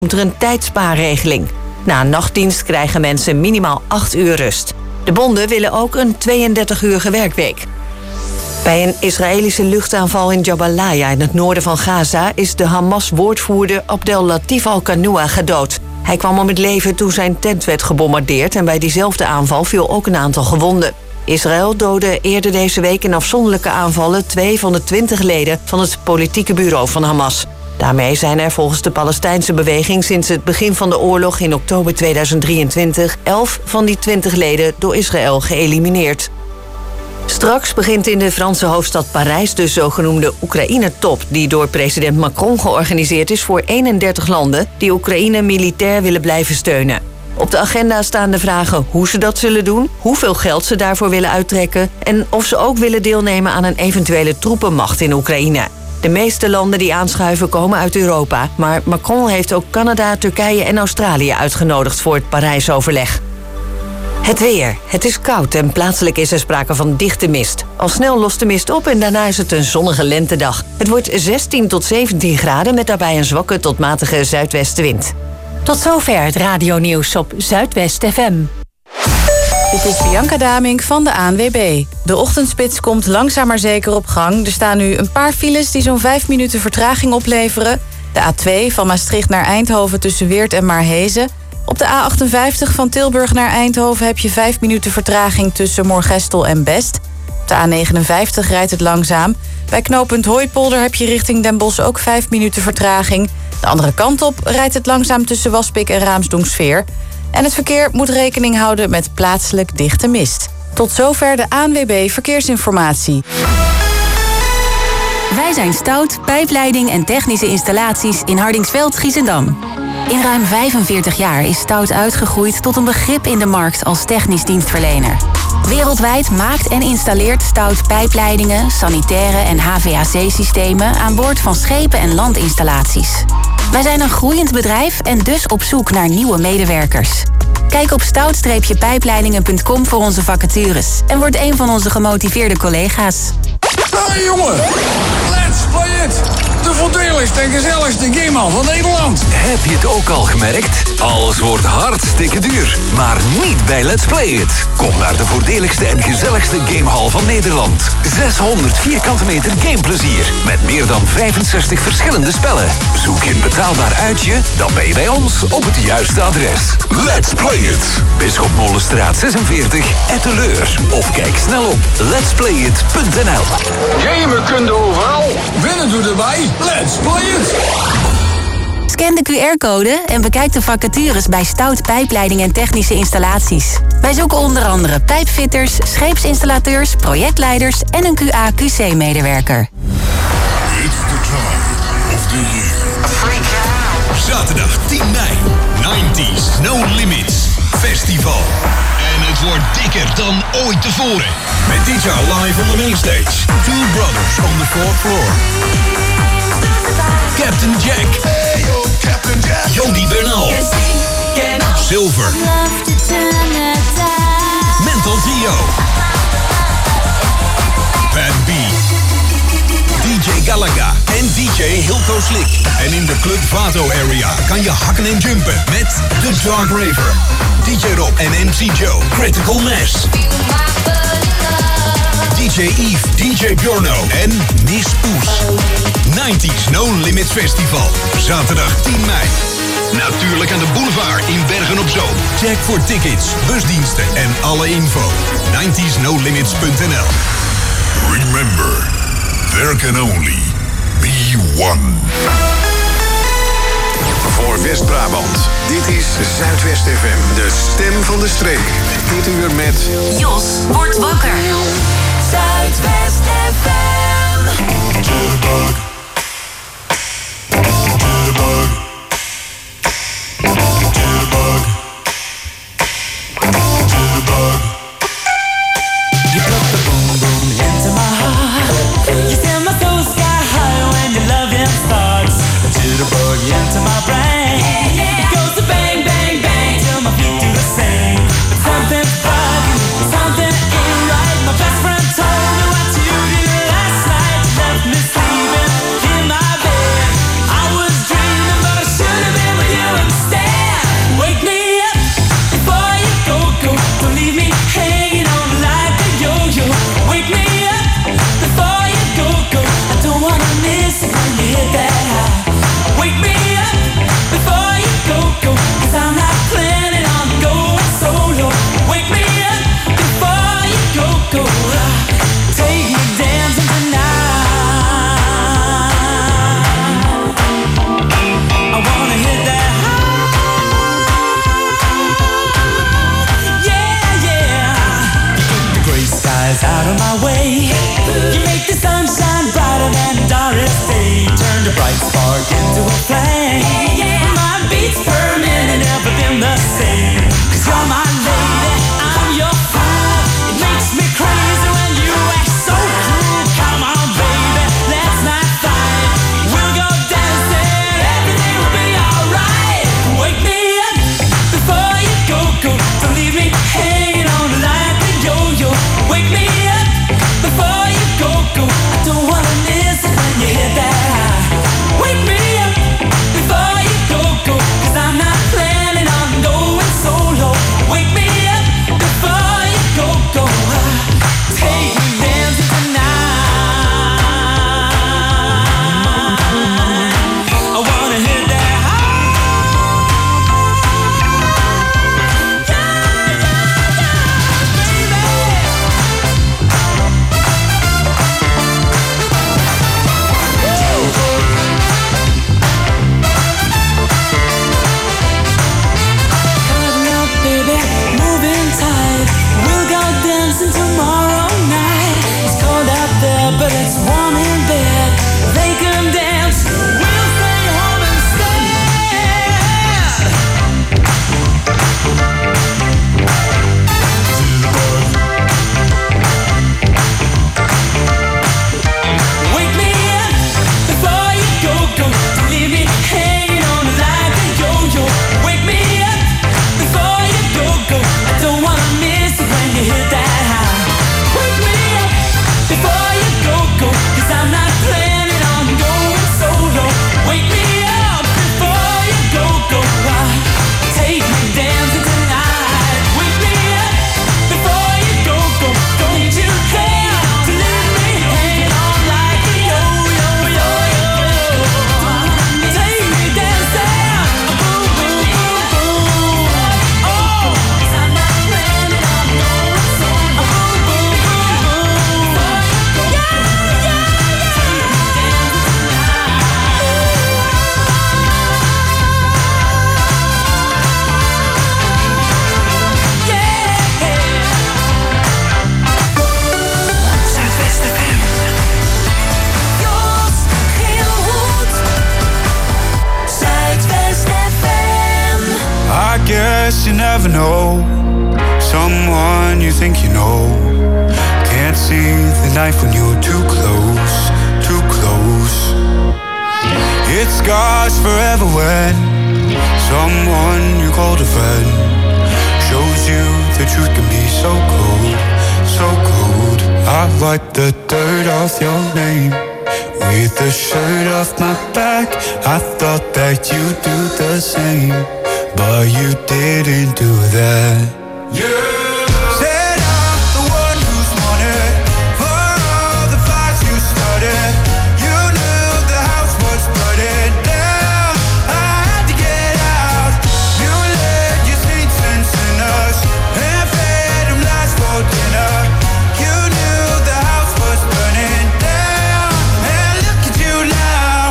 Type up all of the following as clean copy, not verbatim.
komt er een tijdspaarregeling. Na een nachtdienst krijgen mensen minimaal 8 uur rust. De bonden willen ook een 32-uurige werkweek. Bij een Israëlische luchtaanval in Jabalia in het noorden van Gaza is de Hamas-woordvoerder Abdel Latif al-Qanoua gedood. Hij kwam om het leven toen zijn tent werd gebombardeerd en bij diezelfde aanval viel ook een aantal gewonden. Israël doodde eerder deze week in afzonderlijke aanvallen 2 van de 20 leden van het politieke bureau van Hamas. Daarmee zijn er volgens de Palestijnse beweging sinds het begin van de oorlog in oktober 2023 11 van die 20 leden door Israël geëlimineerd. Straks begint in de Franse hoofdstad Parijs de zogenoemde Oekraïne-top, die door president Macron georganiseerd is voor 31 landen die Oekraïne militair willen blijven steunen. Op de agenda staan de vragen hoe ze dat zullen doen, hoeveel geld ze daarvoor willen uittrekken en of ze ook willen deelnemen aan een eventuele troepenmacht in Oekraïne. De meeste landen die aanschuiven komen uit Europa, maar Macron heeft ook Canada, Turkije en Australië uitgenodigd voor het Parijsoverleg. Het weer. Het is koud en plaatselijk is er sprake van dichte mist. Al snel lost de mist op en daarna is het een zonnige lentedag. Het wordt 16 tot 17 graden met daarbij een zwakke tot matige zuidwestenwind. Tot zover het radionieuws op Zuidwest FM. Dit is Bianca Damink van de ANWB. De ochtendspits komt langzaam maar zeker op gang. Er staan nu een paar files die zo'n 5 minuten vertraging opleveren. De A2 van Maastricht naar Eindhoven tussen Weert en Maarhezen. Op de A58 van Tilburg naar Eindhoven heb je 5 minuten vertraging tussen Moergestel en Best. Op de A59 rijdt het langzaam. Bij knooppunt Hooipolder heb je richting Den Bosch ook 5 minuten vertraging. De andere kant op rijdt het langzaam tussen Waspik en Raamsdonksveer. En het verkeer moet rekening houden met plaatselijk dichte mist. Tot zover de ANWB Verkeersinformatie. Wij zijn Stout, pijpleiding en technische installaties in Hardingsveld, Giessendam. In ruim 45 jaar is Stout uitgegroeid tot een begrip in de markt als technisch dienstverlener. Wereldwijd maakt en installeert Stout pijpleidingen, sanitaire en HVAC-systemen aan boord van schepen en landinstallaties. Wij zijn een groeiend bedrijf en dus op zoek naar nieuwe medewerkers. Kijk op stout-pijpleidingen.com voor onze vacatures en word een van onze gemotiveerde collega's. Hey jongen, let's play it! De voordeligste en gezelligste gamehal van Nederland. Heb je het ook al gemerkt? Alles wordt hartstikke duur, maar niet bij Let's Play It. Kom naar de voordeligste en gezelligste gamehal van Nederland. 600 vierkante meter gameplezier met meer dan 65 verschillende spellen. Zoek je een betaalbaar uitje? Dan ben je bij ons op het juiste adres. Let's Play It. Bisschop Molenstraat 46, Etteleur. Of kijk snel op letsplayit.nl. Gamen kun je overal. Winnen doe erbij. Let's play it. Scan de QR-code en bekijk de vacatures bij Stout Pijpleiding en Technische Installaties. Wij zoeken onder andere pijpfitters, scheepsinstallateurs, projectleiders en een QA/QC-medewerker. It's the time of the year. Zaterdag 10 mei, 90s No Limits Festival. En het wordt dikker dan ooit tevoren. Met dit jaar live on the main stage. Two Brothers on the 4th floor. Captain Jack. Hey yo, Captain Jack. Jody Bernal. Silver. Mental Theo. Bad B. DJ Galaga en DJ Hilco Slick. En in de Club Vato area kan je hakken en jumpen met The Dark Raver, DJ Rob en MC Joe, Critical Mass, DJ Eve, DJ Bjorno en Miss Poes. 90s No Limits Festival, zaterdag 10 mei. Natuurlijk aan de boulevard in Bergen-op-Zoom. Check voor tickets, busdiensten en alle info. 90snolimits.nl. Remember, there can only be one. Voor West-Brabant, dit is Zuidwest FM, de stem van de streek. Dit uur met Jos wordt wakker. Zuidwest FM. Jitterbug. Jitterbug. Jitterbug. Jitterbug. You put the boom boom into my heart. You send my soul sky high when your loving starts. Jitterbug into my brain. It goes to bang bang bang till my feet do the same. But something's bugging, something ain't right. My best friend told me what you did last night. You left me sleeping my way. You make the sun shine brighter than Doris Day. Turn the bright spark into a flame. My beats per minute never been the same. 'Cause you're my lady, I'm your fool. It makes me crazy when you act so cruel. Come on, baby, let's not fight. We'll go dancing, everything will be alright. Wake me up before you go. Don't leave me hanging on like a yo-yo. Wake me up before you go. I don't wanna miss it when you hit that high. Wake me up before you go. 'Cause I'm not planning on going solo. Wake me up before you go. Take me dancing tonight. I wanna hit that high. Tomorrow night, it's cold out there, but it's warm in bed. They can dance, we'll stay home instead. Wake me up before you go. Don't leave me hanging on like a yo-yo. Wake me up before you go. I don't wanna miss it when you hit that. Before you go, 'cause I'm not planning on going solo. Wake me up before you go. Take me dancing tonight. Wake me up before you go. Don't you care to leave me hanging on like a yo-yo. Take me dancing. Boom, boom, boom, boom. Oh, 'cause I'm not planning on going solo. Boom, boom, boom, boom. I guess you never know someone you think you know. Can't see the knife when you're too close, too close. It scars forever when someone you called a friend shows you the truth can be so cold, so cold. I wipe the dirt off your name with the shirt off my back. I thought that you'd do the same, but you didn't do that. Said I'm the one who's wanted for all the fights you started. You knew the house was burning down. I had to get out. You led your saints and sinners and fed them lies for dinner. You knew the house was burning down, and look at you now.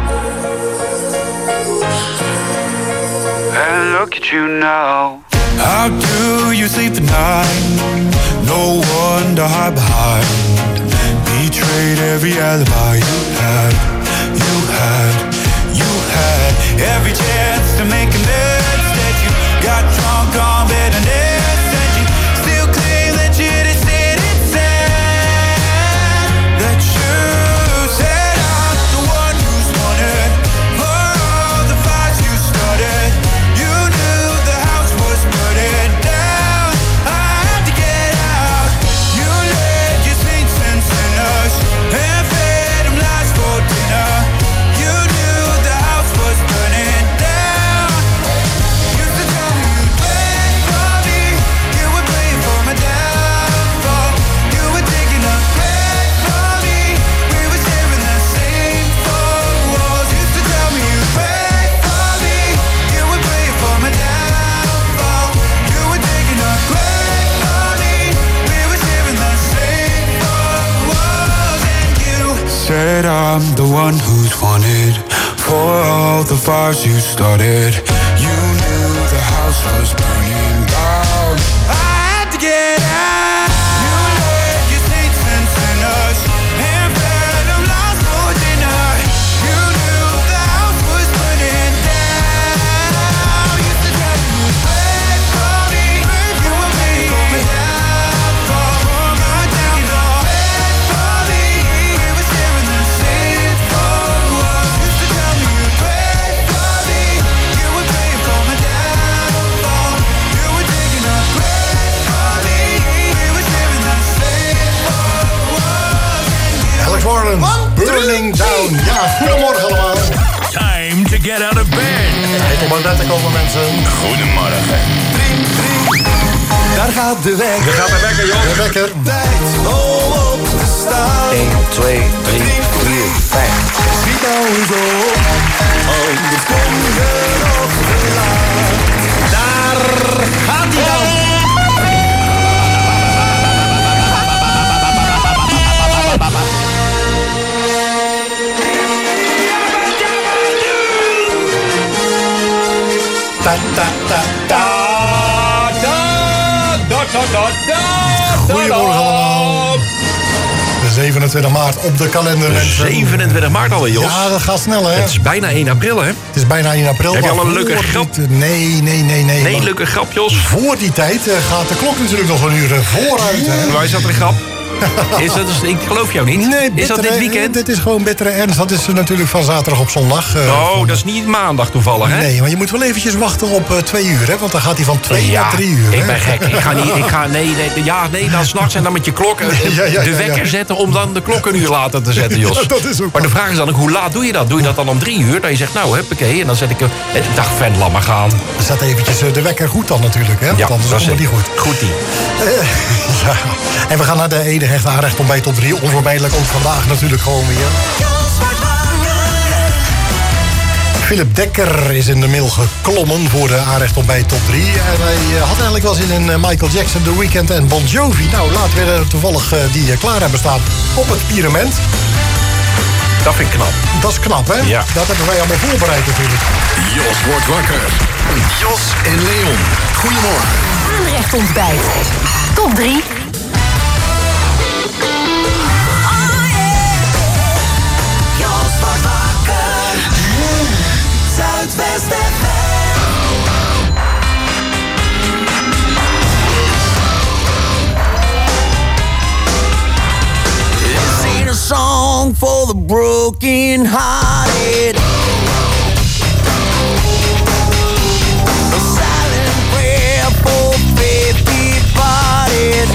And look at you now. How do you sleep at night? No one to hide behind. Betrayed every alibi you had. You had every chance to make amends. Instead you got drunk on bitterness, and you still claim that you didn't see it said. That you said I'm the one who's wanted for all the fights you started. You knew the house was burning down. I had to get out. You led your saints and sinners and fed them lies for dinner. You knew the house was burning down. Used to tell me you'd wait for me. You were praying for my downfall. You were taking a break from me. We were sharing the same four walls. Used to tell me you'd wait for me. You were praying for my downfall. You were taking a break from me. We were sharing the same four walls. And you said I'm the one who's wanted for all the fires you started. You knew the house was burning down. I had to get out. You led your saints and Down. Ja, goedemorgen allemaal. Time to get out of bed. Tijd om uit bed te komen, mensen. Goedemorgen. Daar gaat de wekker. Daar gaat de wekker, joh. De wekker. Tijd om op te staan. 1, 2, 3, 4, 5. Schiet nou eens op, anders kom je nog te laat. Daar gaat hij dan. Goedemorgen allemaal. De 27 maart op de kalender. 27 maart alweer, Jos. Ja, dat gaat snel, hè? Het is bijna 1 april, hè? Het is bijna 1 april. Heb je al een leuke grap? Nee. Nee, leuke grap, Jos. Voor die tijd gaat de klok natuurlijk nog een uur vooruit, hè? Waar is dat een grap? Ik geloof jou niet. Nee, is dat dit weekend? Dit is gewoon bittere ernst. Dat is natuurlijk van zaterdag op zondag. Dat is niet maandag toevallig, hè? Nee, maar je moet wel eventjes wachten op 2 uur, hè? Want dan gaat hij van 2 naar 3 uur. Ik ben gek. Dan s'nachts en dan met je klok de wekker zetten om dan de klok een uur later te zetten, Jos. Ja, dat is ook maar de vraag is dan ook, hoe laat doe je dat? Doe je dat dan om 3 uur? Dat je zegt, nou, huppakee, en dan zet ik een dag vent, laat maar gaan. Zet eventjes de wekker goed dan natuurlijk, hè? Want Ja, anders komt het niet goed. Goed die. Ja. En we gaan naar de enige echte aanrecht ontbijt tot 3. Onvermijdelijk ook vandaag natuurlijk gewoon weer. Philip Dekker is in de mail geklommen voor de aanrecht ontbijt top 3. En hij had eigenlijk wel zin in Michael Jackson, The Weeknd en Bon Jovi. Nou, laten we toevallig die klaar hebben staan op het Pyramid. Dat vind ik knap. Dat is knap, hè? Ja. Dat hebben wij allemaal voorbereid natuurlijk. Jos wordt wakker. Jos en Leon. Goedemorgen. Aanrecht ontbijt. Top 3. Zuidwest FM. This ain't a song for the broken-hearted. A silent prayer for faith departed.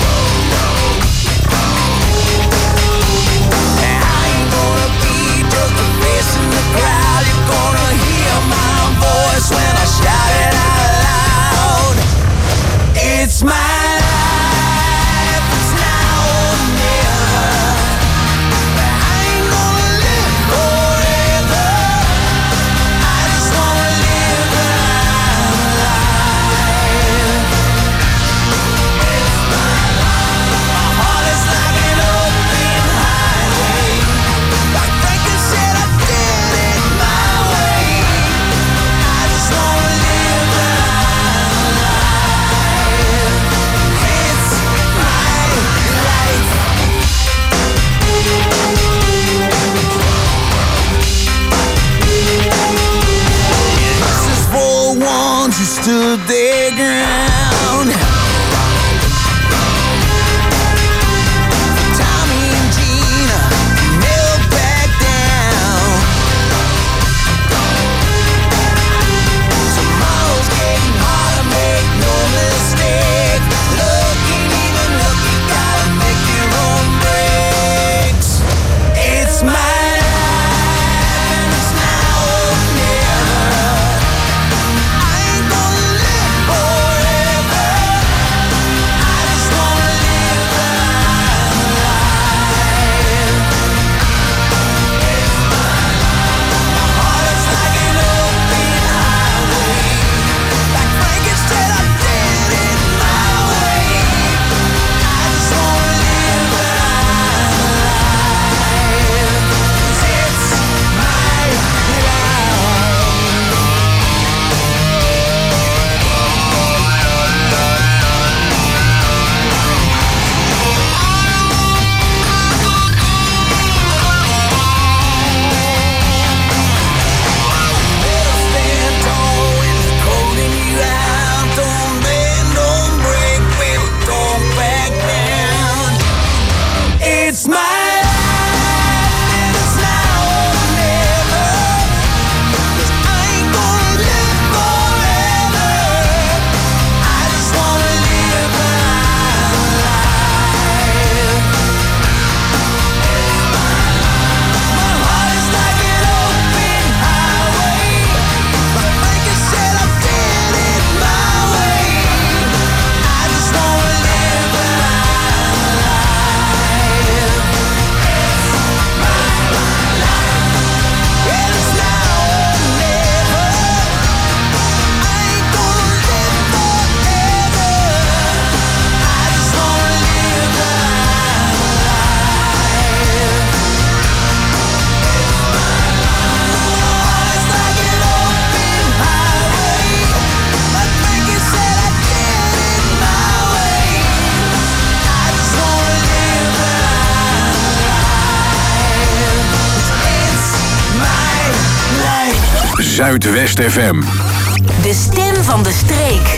I ain't gonna be just a face in the crowd. You're gonna hear my voice when I shout it out loud. It's my life, it's now or never. I ain't gonna live forever. I just wanna live life. It's my life. My heart is like an open highway. Like Franklin said, I did it my way. I just wanna live life. It's my life. This is for ones who stood their ground. Tommy and Gina never back down. Tomorrow's getting harder, make no mistake. Looking even look, you gotta make your own breaks. It's my life and it's now or never. I ain't gonna live forever. Zuidwest FM. De stem van de streek.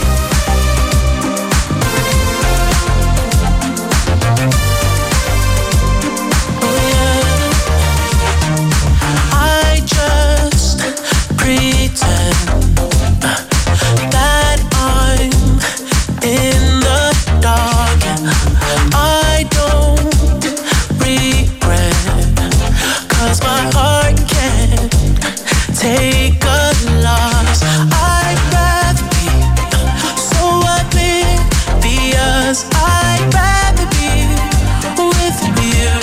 I just pretend that I'm in the dark. I don't regret, 'cause my heart can't take a loss. I'd rather be so oblivious. I'd rather be with you.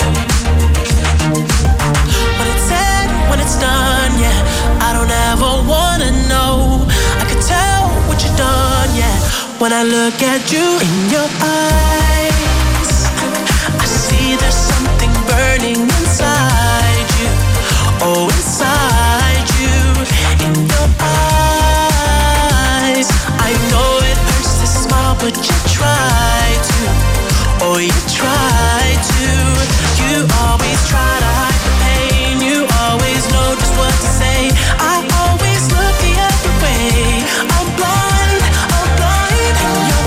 When it's said, when it's done, yeah, I don't ever wanna know. I can tell what you've done, yeah, when I look at you in your eyes. I see there's something burning inside you. Oh, inside you, in your eyes. I know it hurts to smile, but you try to. Oh, you try to. You always try to hide the pain. You always know just what to say. I always look the other way. I'm blind in your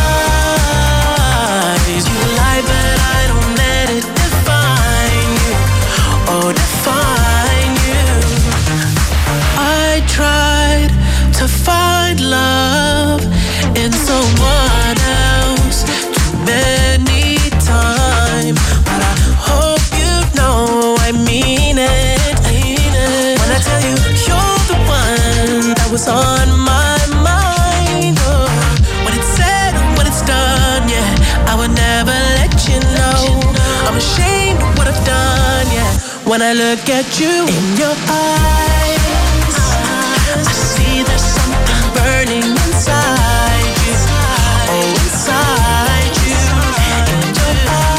eyes. You lie, but I don't let it define you. Oh, define you. I tried to find love in someone else too many times, but I hope you know I mean it. When I tell you you're the one that was on my mind. Oh, when it's said, when it's done, yeah, I would never let you know. I'm ashamed of what I've done, yeah, when I look at you in your eyes. I see there's something burning inside you. Oh, inside you, in your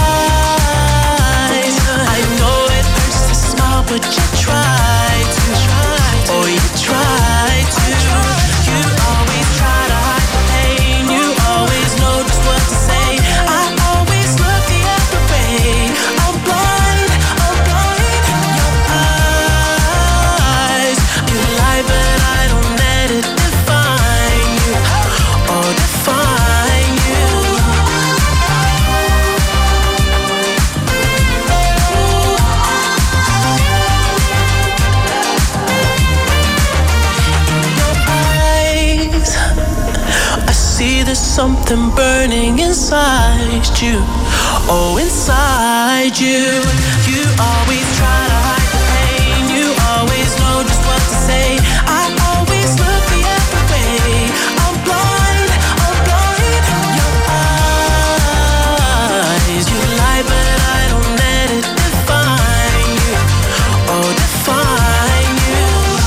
eyes. I know it hurts to smile, but you try to. Oh, you try to. You always try to hide the pain. You always know just what to say. I always look the other way. I'm blind in your eyes. You lie, but I don't let it define you. Oh, define you. In your eyes, I see there's something burning inside you. Oh, inside you. You always try to hide the pain. You always know just what to say. I always look the other way. I'm blind in your eyes. You lie, but I don't let it define you. Oh, define you.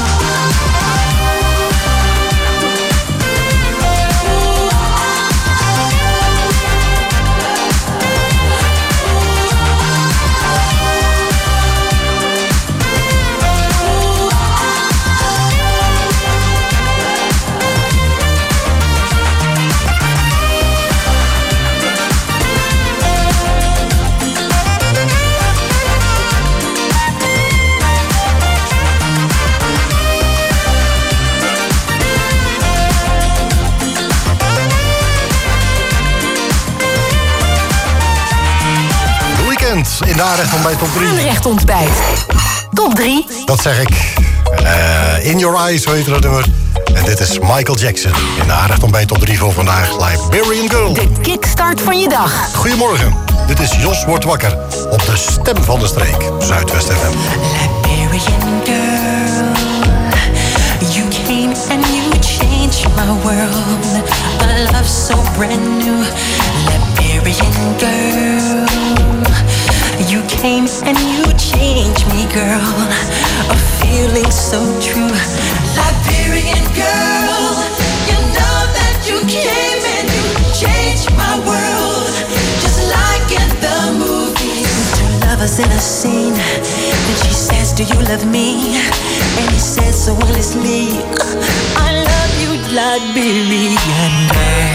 In de aanrecht ontbijt top 3. Aanrecht ontbijt. Top 3. Dat zeg ik. In Your Eyes, zo heet dat nummer. En dit is Michael Jackson. In de aanrecht ontbijt top 3 voor vandaag. Liberian Girl. De kickstart van je dag. Goedemorgen. Dit is Jos Wordt Wakker. Op de stem van de streek. Zuidwest FM. Liberian girl, you came and you changed my world. A love so brand new. Liberian girl, you came and you changed me, girl. A feeling so true. Liberian girl, you know that you came and you changed my world. Just like in the movies. Two lovers in a scene. And she says, do you love me? And he says so honestly, I love you, Liberian girl.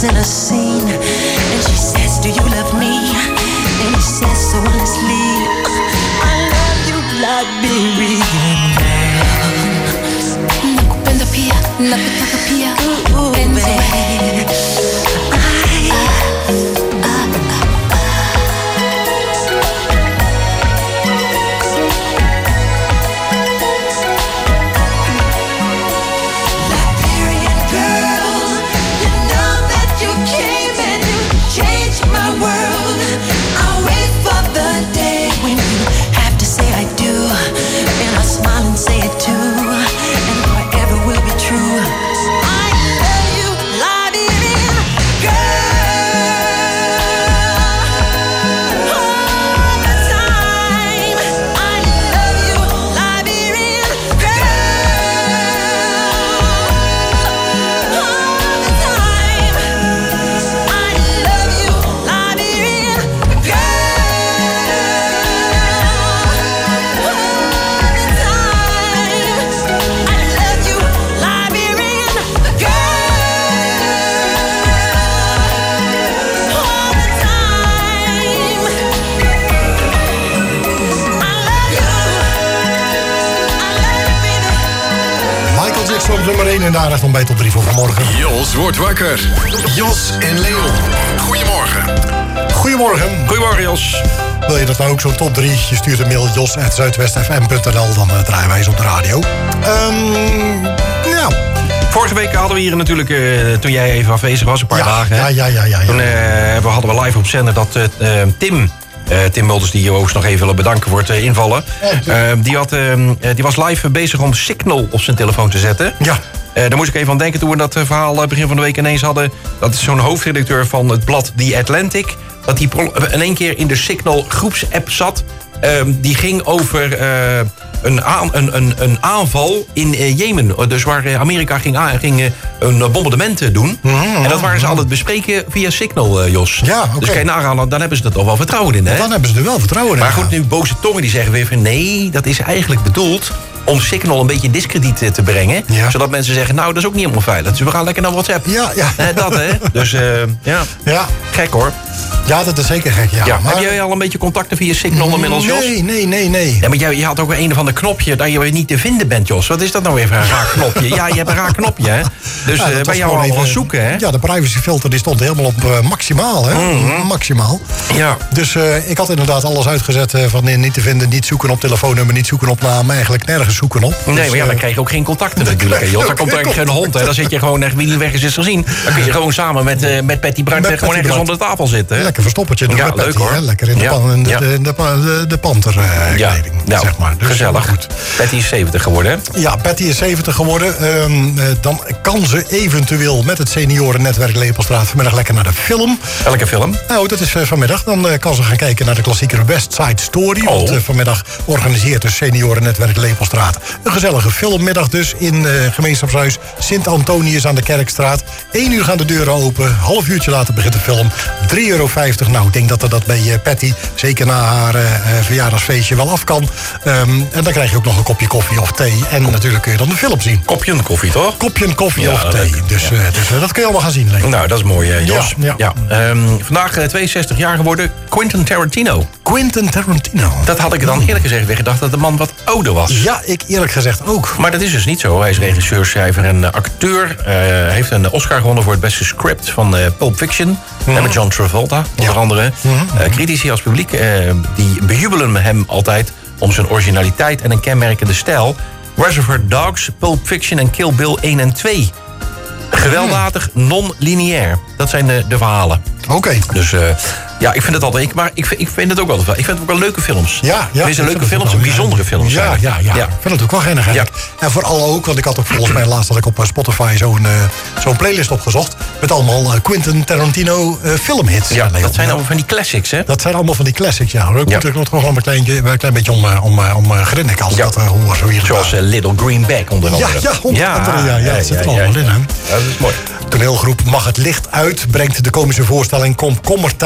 us in a scene. And she says, do you love me? And he says so honestly, I love you, Liberian girl. Nakupenda pia, nakutaka pia, penzi wewe. Say it too, and forever will be true. I love you, Liberian girl. All the time. I love you, Liberian girl. All the time. I love you, Liberian girl. Op nummer 1 en de aandacht bij tot 3 voor vanmorgen. Jos wordt wakker. Jos en Leon. Goedemorgen. Goedemorgen. Goedemorgen, Jos. Wil je dat nou ook zo'n top 3? Je stuurt een mail jos@zuidwestfm.nl, dan draaien wij eens op de radio. Nou. Vorige week hadden we hier natuurlijk, toen jij even afwezig was, een paar dagen. Ja. Toen hadden we live op zender dat Tim Mulders, die je ook nog even willen bedanken voor het invallen. Die was live bezig om Signal op zijn telefoon te zetten. Ja. Daar moest ik even aan denken toen we dat verhaal begin van de week ineens hadden. Dat is zo'n hoofdredacteur van het blad The Atlantic. Dat hij in één keer in de Signal groepsapp zat. Die ging over een aanval in Jemen. Dus waar Amerika ging een bombardement doen. En dat waren ze aan het bespreken via Signal, Jos. Ja, okay. Dus kan je nagaan, dan hebben ze er toch wel vertrouwen in, hè? Dan hebben ze er wel vertrouwen in. Maar goed, nu boze tongen die zeggen weer van nee, dat is eigenlijk bedoeld om Signal een beetje in diskrediet te brengen. Ja. Zodat mensen zeggen, nou, dat is ook niet helemaal veilig. Dus we gaan lekker naar WhatsApp. Ja. Dat, hè? Dus, ja. Gek, hoor. Ja, dat is zeker gek, ja. Maar... Heb jij al een beetje contacten via Signal inmiddels, Jos? Nee. Ja, maar je had ook een of ander knopje dat je weer niet te vinden bent, Jos. Wat is dat nou weer voor een raar knopje? Ja, je hebt een raar knopje, hè? Dus bij jou al even zoeken, hè? Ja, de privacyfilter die stond helemaal op maximaal, hè? Maximaal. Ja. Dus ik had inderdaad alles uitgezet van niet te vinden, niet zoeken op telefoonnummer, niet zoeken op naam, eigenlijk nergens zoeken op. Nee, maar dan krijg je ook geen contacten natuurlijk, hè, Jos. Dan komt er eigenlijk geen hond, hè? Dan zit je gewoon echt wie niet weg is gezien. Dan kun je gewoon samen met Patty Brandt gewoon ergens onder de tafel zitten, hè? Lekker verstoppertje. Ja, leuk, Patty, hoor. Hè? Lekker in de panterkleding, zeg maar. Dus, gezellig. Goed. Patty is 70 geworden, hè? Ja, Patty is 70 geworden. Dan kan ze eventueel met het seniorennetwerk Lepelstraat vanmiddag lekker naar de film. Welke film? Nou, dat is vanmiddag. Dan kan ze gaan kijken naar de klassieker West Side Story. Want vanmiddag organiseert het seniorennetwerk Lepelstraat een gezellige filmmiddag dus in gemeenschapshuis Sint-Antonius aan de Kerkstraat. 1 uur gaan de deuren open. Half uurtje later begint de film. €3,50. Nou, ik denk dat dat bij Patty, zeker na haar verjaardagsfeestje, wel af kan. En dan krijg je ook nog een kopje koffie of thee. En natuurlijk kun je dan de film zien. Kopje koffie, toch? Kopje koffie of thee. Dus dat kun je allemaal gaan zien. Leek. Nou, dat is mooi, Jos. Ja. Vandaag 62 jaar geworden, Quentin Tarantino. Quentin Tarantino. Dat had ik dan eerlijk gezegd weer gedacht dat de man wat ouder was. Ja, ik eerlijk gezegd ook. Maar dat is dus niet zo. Hij is regisseur, schrijver en acteur. Heeft een Oscar gewonnen voor het beste script van Pulp Fiction. En met John Travolta, onder andere. Critici als publiek, die bejubelen hem altijd om zijn originaliteit en een kenmerkende stijl. Reservoir Dogs, Pulp Fiction en Kill Bill 1 en 2. Gewelddadig, non-lineair. Dat zijn de verhalen. Oké. Dus ja, ik vind het altijd... Maar ik vind het ook wel... Ik vind het ook wel leuke films. Ja. Het zijn leuke films, bijzondere films. Ja. Ik vind het ook wel geinig eigenlijk. Ja. En vooral ook, want ik had ook volgens mij laatst had ik op Spotify zo'n playlist opgezocht. Met allemaal Quentin Tarantino filmhits. Ja, dat zijn allemaal van die classics, hè? Dat zijn allemaal van die classics, ja. Ik moet er nog gewoon een klein beetje om grinniken als dat hoor. Zoals Little Green Bag onder andere. Ja, onder andere. Ja, dat zit er allemaal in, hè? Ja, dat is mooi. Toneelgroep Mag het licht uit brengt de komische voorstelling Komkommertijd naar het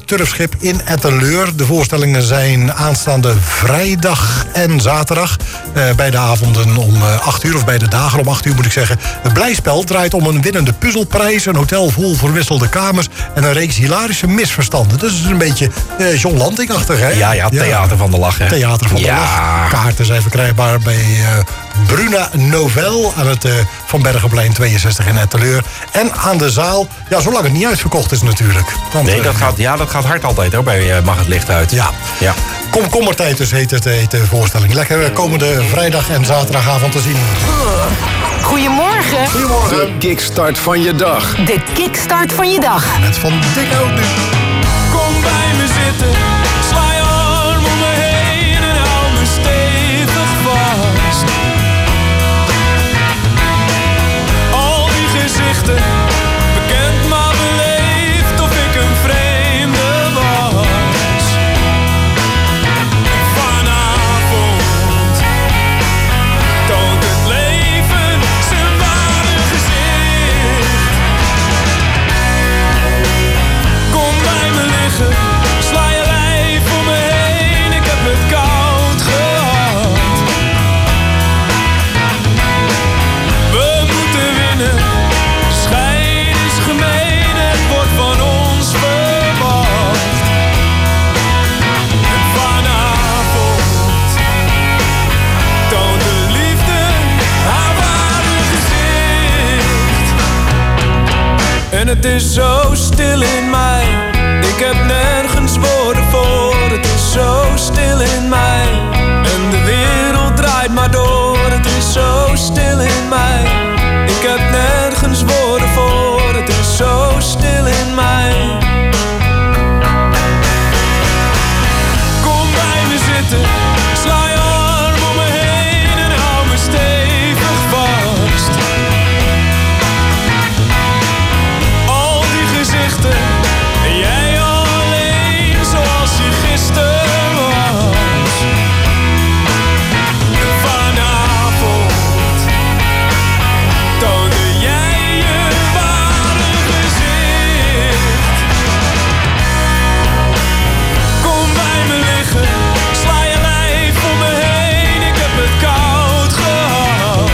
Turfschip in Etteleur. De voorstellingen zijn aanstaande vrijdag en zaterdag. Beide avonden om 8 uur, of beide dagen om 8 uur moet ik zeggen. Het blijspel draait om een winnende puzzelprijs, een hotel vol verwisselde kamers en een reeks hilarische misverstanden. Dus het is een beetje John Lanting-achtig, hè? Ja, theater van de lach, hè? Theater van de lach. Kaarten zijn verkrijgbaar bij Bruna Novel aan het Van Bergenplein 62 in Etteleur. En aan de zaal, ja, zolang het niet uitverkocht is natuurlijk. Want, dat gaat hard altijd, hoor, bij Mag het licht uit. Ja. Komkommertijd dus heet de voorstelling. Lekker komende vrijdag en zaterdagavond te zien. Goedemorgen. De kickstart van je dag. De kickstart van je dag. Met Van Dik Hout nu. Kom bij me zitten, sla je arm om me heen en hou me stevig vast. Al die gezichten, bekend maar beleefd of ik een vreemde was. Vanavond toont het leven zijn ware gezicht. Kom bij me liggen, sla je lijf om me heen, ik heb het koud gehad. We moeten winnen, schijn is gemeen, het wordt van ons verwacht. En vanavond toont de liefde haar ware gezicht. En het is zo stil in mij, ik heb nergens woorden voor. Het is zo stil in mij en de wereld draait maar door. Het is zo stil in mij, ik heb nergens woorden voor. Het is zo stil in mij. Kom bij me zitten, sla je arm om me heen en hou me stevig vast. Al die gezichten, en jij alleen zoals je gisteren was. Vanavond toonde jij je ware gezicht. Kom bij me liggen, sla je lijf om me heen, ik heb het koud gehad.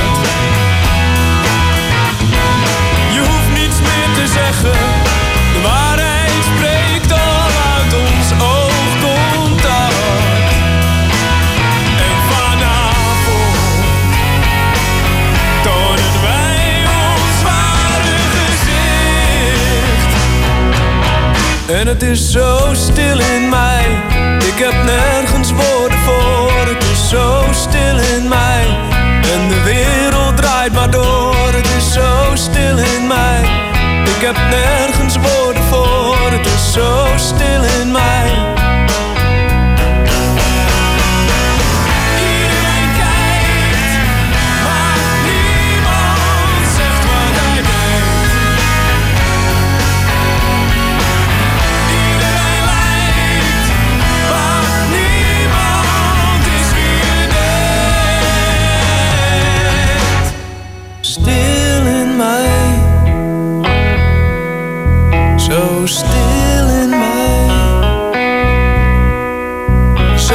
Je hoeft niets meer te zeggen, de waarheid spreekt al uit ons oogcontact. En vanavond tonen wij ons ware gezicht. En het is zo stil in mij, ik heb nergens woorden voor. Het is zo stil in mij en de wereld draait maar door. Het is zo stil in mij, ik heb nergens woorden voor. Het is zo stil in mij. Iedereen kijkt, maar niemand zegt wat hij denkt. Iedereen lijkt, maar niemand is wie je denkt. Stil in mij, zo stil in mij, zo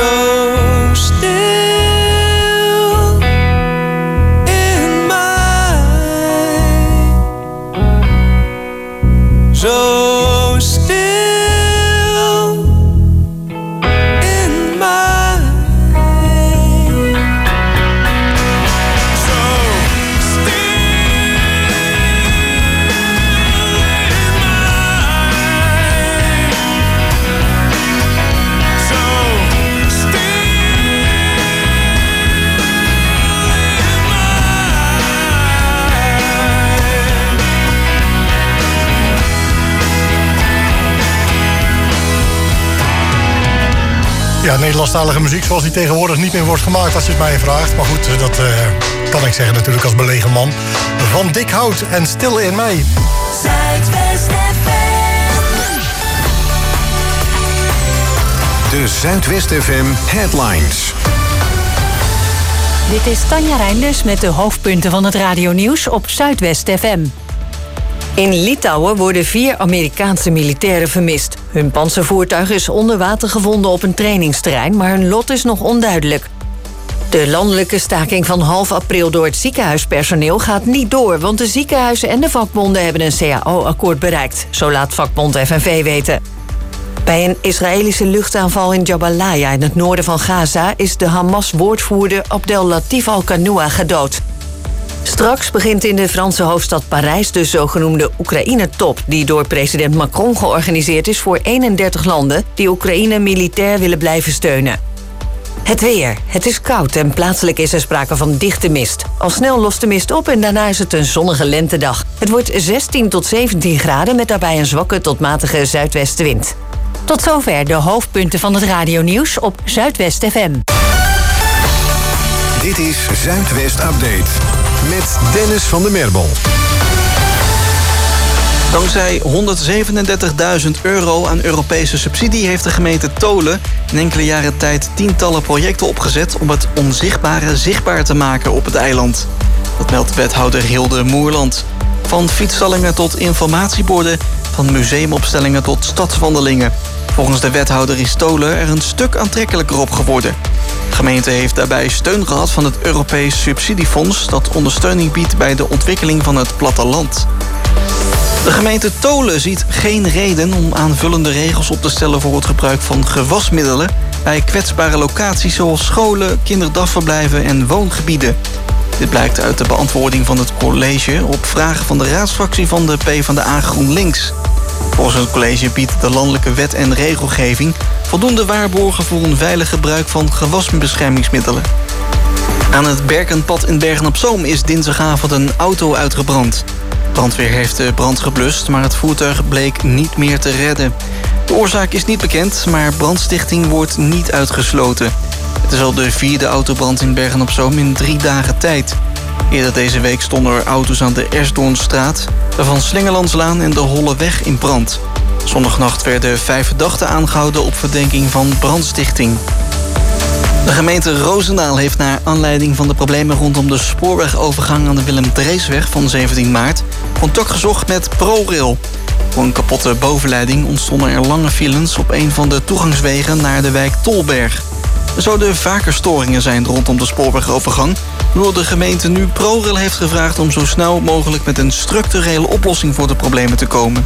stil in mij, zo stil in mij, zo Ja, Nederlandstalige muziek zoals die tegenwoordig niet meer wordt gemaakt als je het mij vraagt. Maar goed, dat kan ik zeggen natuurlijk als belegen man. Van Dik Hout en Stil in mij. Zuidwest FM. De Zuidwest FM Headlines. Dit is Tanja Reinders met de hoofdpunten van het radionieuws op Zuidwest FM. In Litouwen worden 4 Amerikaanse militairen vermist. Hun pantservoertuig is onder water gevonden op een trainingsterrein, maar hun lot is nog onduidelijk. De landelijke staking van half april door het ziekenhuispersoneel gaat niet door, want de ziekenhuizen en de vakbonden hebben een CAO-akkoord bereikt, zo laat vakbond FNV weten. Bij een Israëlische luchtaanval in Jabalia in het noorden van Gaza is de Hamas-woordvoerder Abdel Latif al-Qanoua gedood. Straks begint in de Franse hoofdstad Parijs de zogenoemde Oekraïne-top, die door president Macron georganiseerd is voor 31 landen die Oekraïne militair willen blijven steunen. Het weer. Het is koud en plaatselijk is er sprake van dichte mist. Al snel lost de mist op en daarna is het een zonnige lentedag. Het wordt 16 tot 17 graden met daarbij een zwakke tot matige zuidwestenwind. Tot zover de hoofdpunten van het radionieuws op Zuidwest FM. Dit is Zuidwest Update met Dennis van der Meerbol. Dankzij 137.000 euro aan Europese subsidie heeft de gemeente Tolen in enkele jaren tijd tientallen projecten opgezet om het onzichtbare zichtbaar te maken op het eiland. Dat meldt wethouder Hilde Moerland. Van fietsstallingen tot informatieborden, van museumopstellingen tot stadswandelingen. Volgens de wethouder is Tolen er een stuk aantrekkelijker op geworden. De gemeente heeft daarbij steun gehad van het Europees Subsidiefonds dat ondersteuning biedt bij de ontwikkeling van het platteland. De gemeente Tolen ziet geen reden om aanvullende regels op te stellen voor het gebruik van gewasmiddelen bij kwetsbare locaties zoals scholen, kinderdagverblijven en woongebieden. Dit blijkt uit de beantwoording van het college op vragen van de raadsfractie van de PvdA GroenLinks. Volgens het college biedt de landelijke wet en regelgeving voldoende waarborgen voor een veilig gebruik van gewasbeschermingsmiddelen. Aan het Berkenpad in Bergen-op-Zoom is dinsdagavond een auto uitgebrand. De brandweer heeft de brand geblust, maar het voertuig bleek niet meer te redden. De oorzaak is niet bekend, maar brandstichting wordt niet uitgesloten. Het is al de 4e autobrand in Bergen-op-Zoom in 3 dagen tijd. Eerder deze week stonden er auto's aan de Ersdoornstraat, de Van Slingelandslaan en de Holleweg in brand. Zondagnacht werden 5 verdachten aangehouden op verdenking van brandstichting. De gemeente Roosendaal heeft naar aanleiding van de problemen rondom de spoorwegovergang aan de Willem Dreesweg van 17 maart contact gezocht met ProRail. Voor een kapotte bovenleiding ontstonden er lange files op een van de toegangswegen naar de wijk Tolberg. Er zouden vaker storingen zijn rondom de spoorwegovergang, waardoor de gemeente nu ProRail heeft gevraagd om zo snel mogelijk met een structurele oplossing voor de problemen te komen.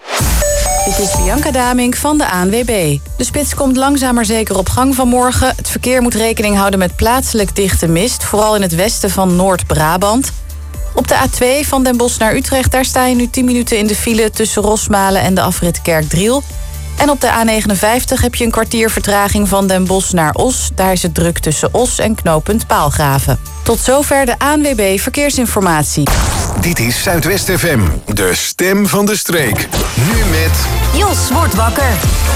Dit is Bianca Damink van de ANWB. De spits komt langzaam maar zeker op gang vanmorgen. Het verkeer moet rekening houden met plaatselijk dichte mist, vooral in het westen van Noord-Brabant. Op de A2 van Den Bosch naar Utrecht, daar sta je nu 10 minuten in de file tussen Rosmalen en de afrit Kerkdriel. En op de A59 heb je een kwartier vertraging van Den Bosch naar Os. Daar is het druk tussen Os en knooppunt Paalgraven. Tot zover de ANWB Verkeersinformatie. Dit is Zuidwest FM, de stem van de streek. Nu met Jos wordt wakker.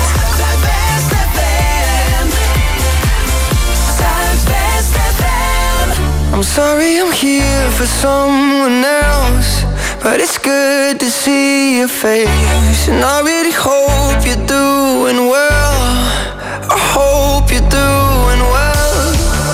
I'm sorry I'm here for someone else, but it's good to see your face. And I really hope you're doing well. I hope you're doing well.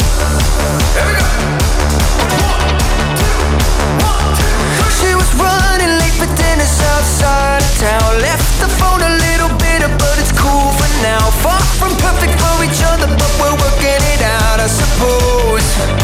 She was running late for dinner outside of town. Left the phone a little bitter, but it's cool for now. Far from perfect for each other, but we're working it out, I suppose.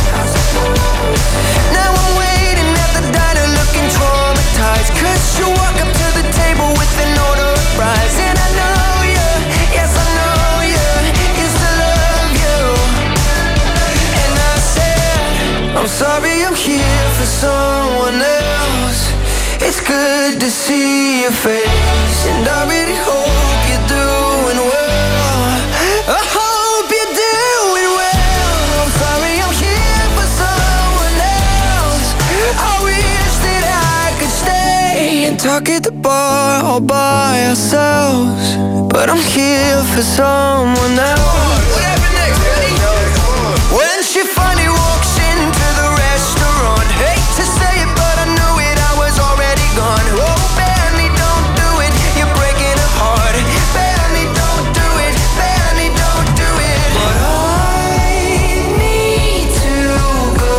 Now I'm waiting at the diner looking traumatized, 'cause you walk up to the table with an order of fries. And I know you, yes I know you, used to love you. And I said, I'm sorry I'm here for someone else. It's good to see your face, and I really hope you're doing well. I hope you're doing well. I'm sorry I'm here for someone else. I wish that I could stay and talk at the bar all by ourselves, but I'm here for someone else. What happened next? When she finally walks into the restaurant, hate to say it, but I knew it, I was already gone. Oh, Benny, don't do it, you're breaking her heart. Benny, don't do it, Benny, don't do it. But I need to go.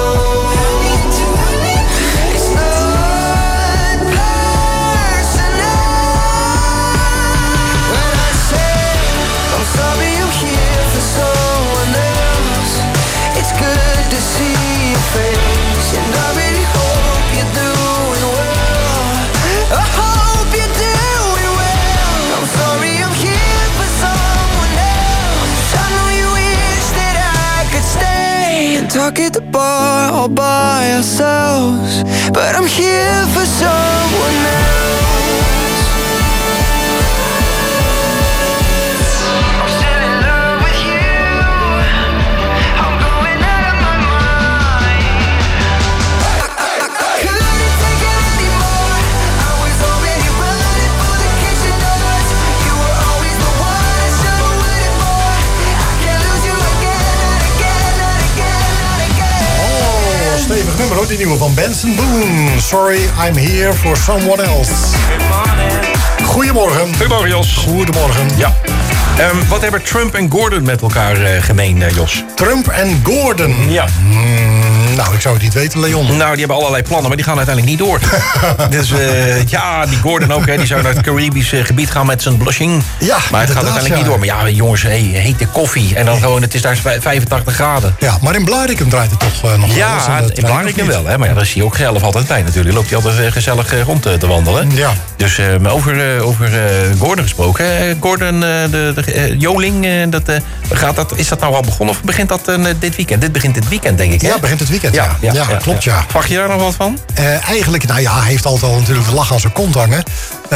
It's not personal. stuck at the bar all by ourselves, but I'm here for someone else. Stevig nummer hoor, die nieuwe van Benson Boone. Sorry, I'm here for someone else. Goedemorgen. Goedemorgen, Jos. Goedemorgen. Ja. Wat hebben Trump en Gordon met elkaar gemeen, Jos? Trump en Gordon? Ja. Nou, ik zou het niet weten, Leon. Nou, die hebben allerlei plannen, maar die gaan uiteindelijk niet door. Dus ja, die Gordon ook, hè, die zou naar het Caribisch gebied gaan met zijn blushing. Ja, maar het gaat uiteindelijk niet door. Maar ja, jongens, hete koffie. En dan gewoon, het is daar 85 graden. Ja, maar in Blaricum draait het toch nog wel. Ja, in Blaricum wel. Hè, maar ja, daar is hij ook zelf altijd bij natuurlijk. Loopt hij altijd gezellig rond te wandelen. Ja. Dus over Gordon gesproken. Gordon, de Joling, is dat nou al begonnen of begint dat dit weekend? Dit begint dit weekend, denk ik, hè? Ja, begint het weekend. Ja, klopt, ja. Verwacht je daar nog wat van? Eigenlijk, nou ja, hij heeft altijd al natuurlijk de lach aan zijn kont hangen.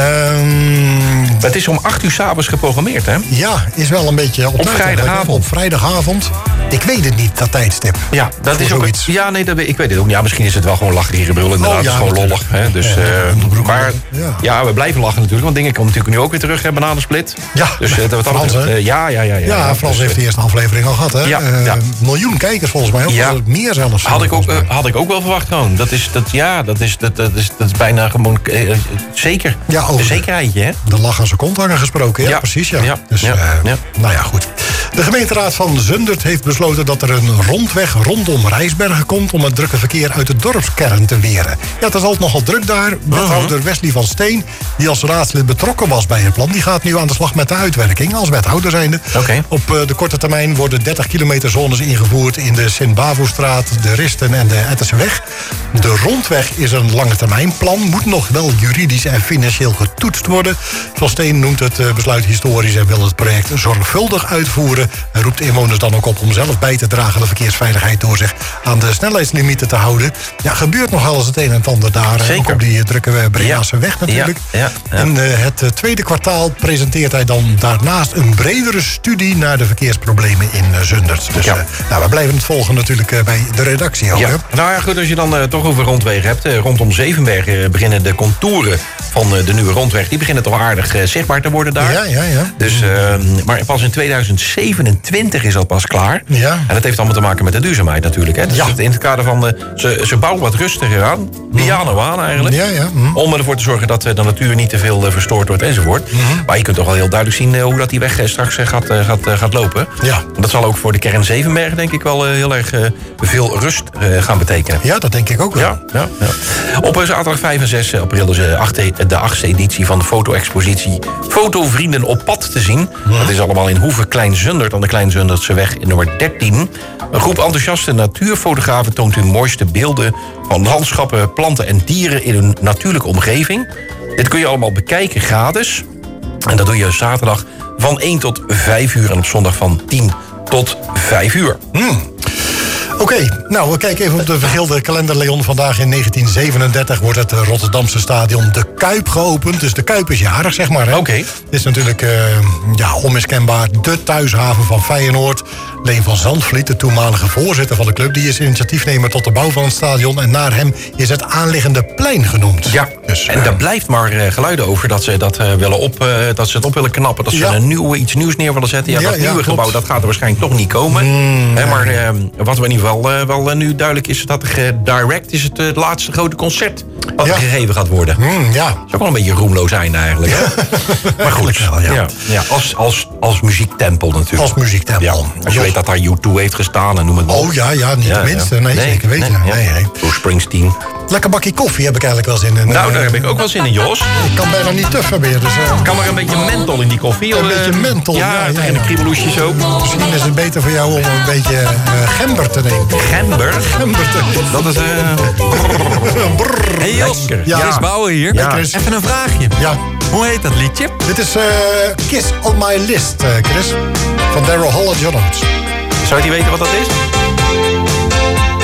Het is om 8 uur 's avonds geprogrammeerd, hè? Ja, is wel een beetje op vrijdagavond. Op vrijdagavond. Ik weet het niet, dat tijdstip. Ja, dat is ook iets. Ja, nee, ik weet het ook niet. Ja, misschien is het wel gewoon lachen, brullen. Inderdaad, het is gewoon lollig. Hè? Dus, maar ja, we blijven lachen natuurlijk. Want dingen komen natuurlijk nu ook weer terug, hè? Bananensplit. Ja, dus, Frans, hè? Ja, Frans heeft de eerste aflevering al gehad, hè? Miljoen kijkers volgens mij. Ook meer zelfs. Had ik ook wel verwacht gewoon. Dat is bijna gewoon zeker. Ja, een zekerheidje, hè? De lach aan zijn kont hangen gesproken, ja, precies. Ja. Dus, nou ja, goed. De gemeenteraad van Zundert heeft besloten dat er een rondweg rondom Rijsbergen komt om het drukke verkeer uit de dorpskern te weren. Ja, het is altijd nogal druk daar. Wethouder Wesley van Steen, die als raadslid betrokken was bij het plan, die gaat nu aan de slag met de uitwerking als wethouder zijnde. Op de korte termijn worden 30 kilometer zones ingevoerd in de Sint-Bavostraat, de Risten en de Etterseweg. De rondweg is een lange termijn plan, moet nog wel juridisch en financieel getoetst worden. Van Steen noemt het besluit historisch en wil het project zorgvuldig uitvoeren. Hij roept inwoners dan ook op om zelf bij te dragen aan de verkeersveiligheid door zich aan de snelheidslimieten te houden. Ja, gebeurt nog wel eens het een en het ander daar. Ook op die drukke Breaanse weg natuurlijk. En het tweede kwartaal presenteert hij dan daarnaast een bredere studie naar de verkeersproblemen in Zundert. Dus we blijven het volgen natuurlijk bij de redactie ook. Ja. Nou ja, goed, als je dan toch over rondwegen hebt. Rondom Zevenbergen beginnen de contouren van de nieuwe rondweg. Die beginnen toch aardig zichtbaar te worden daar. Ja. Dus, maar pas in 2027 is dat pas klaar. Ja. En dat heeft allemaal te maken met de duurzaamheid natuurlijk. Hè. Dus in het kader van ze bouwen wat rustiger aan. Piano aan eigenlijk. Om ervoor te zorgen dat de natuur niet te veel verstoord wordt enzovoort. Maar je kunt toch wel heel duidelijk zien hoe dat die weg straks gaat lopen. Ja. Dat zal ook voor de kern Zevenbergen denk ik wel heel erg veel rust gaan betekenen. Ja, dat denk ik ook wel. Ja. Op zaterdag 5 en 6 april is de 8e editie van de foto-expositie Fotovrienden op pad te zien. Dat is allemaal in Hoeve Klein Zundert aan de Klein Zundertseweg in nummer 13. Een groep enthousiaste natuurfotografen toont hun mooiste beelden van landschappen, planten en dieren in hun natuurlijke omgeving. Dit kun je allemaal bekijken gratis. En dat doe je zaterdag van 1 tot 5 uur en op zondag van 10 tot 5 uur. Oké, nou, we kijken even op de vergilde kalender, Leon. Vandaag in 1937 wordt het Rotterdamse stadion De Kuip geopend. Dus De Kuip is jarig, zeg maar. Oké. Het is natuurlijk onmiskenbaar de thuishaven van Feyenoord. Leen van Zandvliet, de toenmalige voorzitter van de club, die is initiatiefnemer tot de bouw van het stadion. En naar hem is het aanliggende plein genoemd. Ja, dus, en daar blijft maar geluiden over dat ze dat dat ze het op willen knappen. Dat ze iets nieuws neer willen zetten. Ja, dat nieuwe gebouw, dat gaat er waarschijnlijk toch niet komen. Maar wat we in ieder geval wel nu duidelijk is, dat Direct is het laatste grote concert wat er gegeven gaat worden. Ja. Dat is ook wel een beetje roemloos einde eigenlijk. Hè? Maar goed, als muziektempel natuurlijk. Als muziektempel. Ja, als je weet dat daar U2 heeft gestaan en noem het maar. Oh ja, niet de minste. Nee, zeker weten. Nee. Door Springsteen. Lekker bakje koffie heb ik eigenlijk wel zin in. Nou, daar heb ik ook wel zin in, Jos. Ik kan bijna niet tuffen meer. Dus, kan er een beetje menthol in die koffie? Een beetje menthol, ja. En de kriebeloesjes ook. Misschien is het beter voor jou om een beetje gember te nemen. Gember? Gember te nemen. Dat is... Hey Jos, Chris Bouwer hier. Ja, Chris. Even een vraagje. Ja. Hoe heet dat liedje? Dit is Kiss on My List, Chris. Van Daryl Hall en John Oates. Zou je weten wat dat is?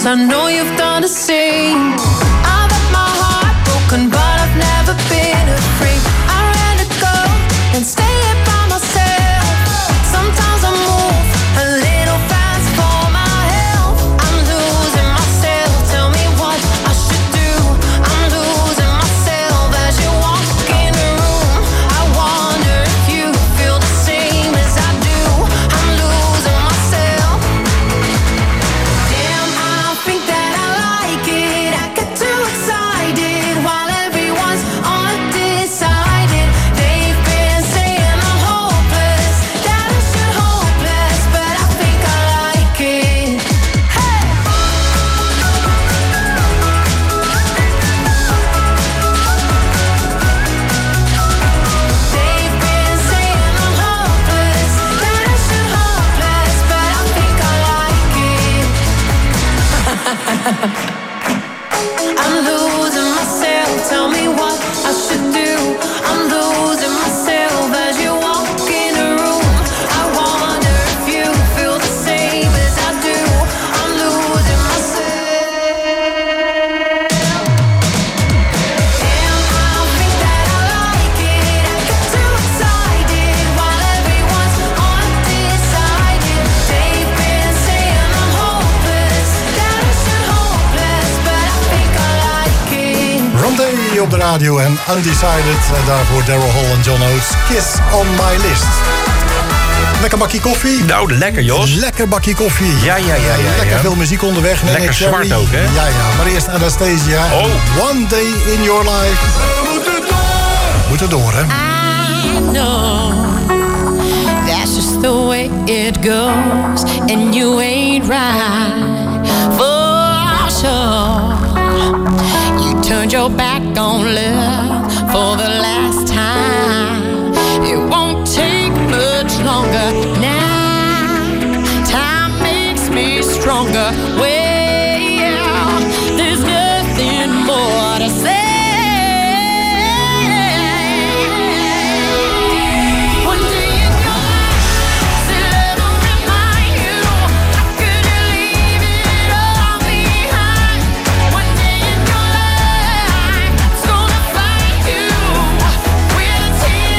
I know you've done the same. I've had my heart broken, but I've never been afraid. I ran to go and stay here by myself. Sometimes I move a little fast for my health. I'm losing myself. Tell me what I should do. I'm losing myself as you walk in the room. I wonder if you feel the same as I do. I'm losing myself. Damn, I think that I like it. I get too excited while everyone's undecided. They've been saying I'm hopeless, that I should hopeless, but I think I like it. Hey! They've been saying I'm hopeless, that I should hopeless, but I think I like it. I'm losing myself, tell me what I should do. I'm losing myself as you walk in the room. I wonder if you feel the same as I do. I'm losing myself. Damn, I think that I like it. I get too excited while everyone's undecided. They've been saying I'm hopeless, that I should hopeless, but I think I like it. Rondé op de radio en Undecided. En daarvoor Daryl Hall en John Oates. Kiss on my list. Lekker bakje koffie. Nou, lekker Jos. Lekker bakje koffie. Ja. Lekker veel muziek onderweg. Nee, Lekker Cherry. zwart ook, hè? Ja. Maar eerst Anastasia. Oh. One Day in Your Life. Moet er door, hè? I know that's just the way it goes, and you ain't right for sure. You turned your back on love for the last time. It won't take much longer now. Time makes me stronger. Well, there's nothing more to say. One day in your life, it'll remind you. How could you leave it all behind? One day in your life, it's gonna find you with a tear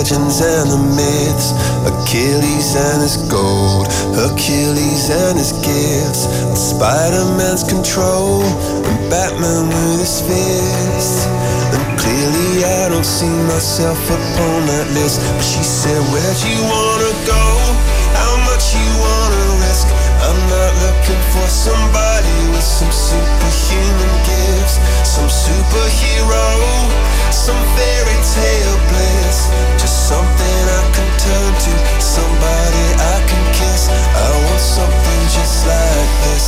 legends and the myths, Achilles and his gold, Hercules and his gifts, and Spider-Man's control, and Batman with his fists. And clearly I don't see myself upon that list. But she said, where'd you wanna go? How much you wanna risk? I'm not looking for somebody with some superhuman gifts, some superhero, some fairy tale bliss. Just something I can turn to, somebody I can kiss. I want something just like this.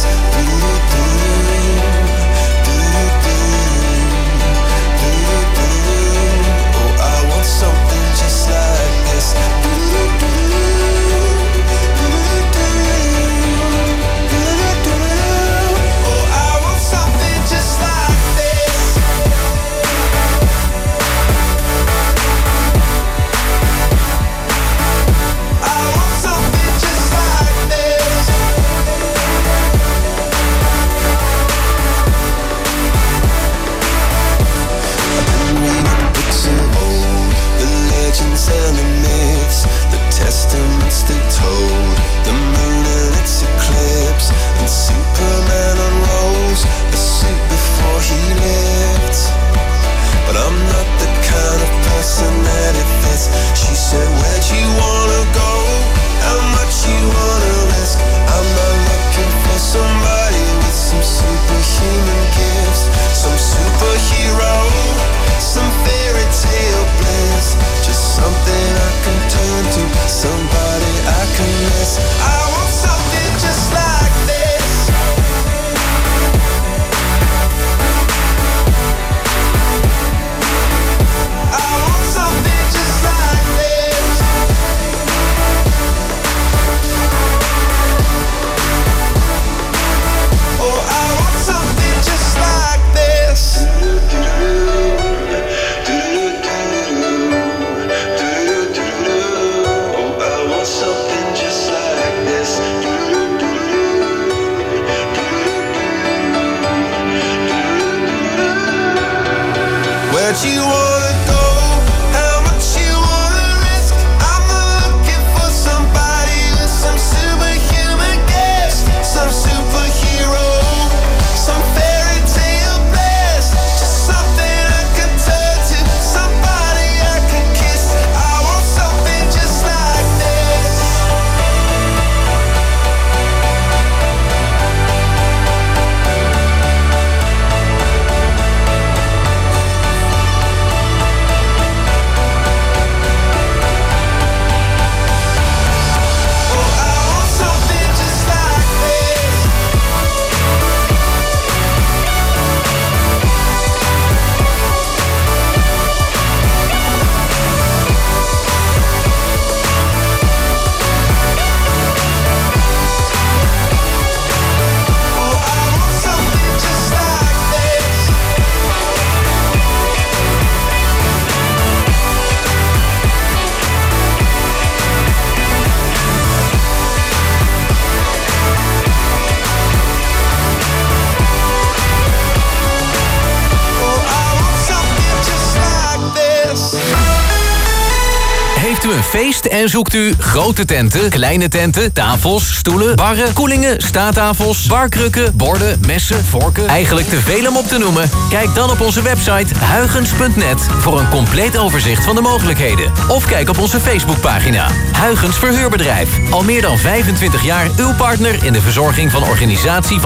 Oh, I want something just like this. And the myths, the testaments they told, the moon and its eclipse, and Superman unrolls the suit before he lived. But I'm not the kind of person that it fits. She said, where'd you wanna go? How much you wanna risk? I'm not looking for somebody with some superhuman gifts, some superhero, some fairy tale bliss. Just something I can turn to, somebody I can miss. I want something just like this. I want something just like this. Oh, I want something just like this. Something just like this. Where'd you wanna go? How much you wanna risk? I'm looking for somebody with some superhuman gifts, some superhero, some fairy tale bliss. Just something I can turn to, somebody I can kiss. I want something just like this. Heeft u een feest en zoekt u grote tenten, kleine tenten, tafels, stoelen, barren, koelingen, staattafels, barkrukken, borden, messen, vorken, eigenlijk te veel om op te noemen? Kijk dan op onze website huygens.net voor een compleet overzicht van de mogelijkheden. Of kijk op onze Facebookpagina. Huygens Verhuurbedrijf. Al meer dan 25 jaar uw partner in de verzorging van organisatie van